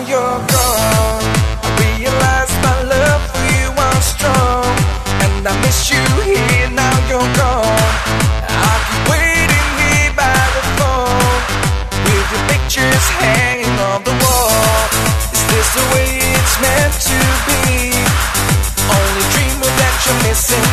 you're gone. I realize my love for you was strong, and I miss you here, now you're gone. I keep waiting here by the phone, with your pictures hanging on the wall. Is this the way it's meant to be? Only dreamer that you're missing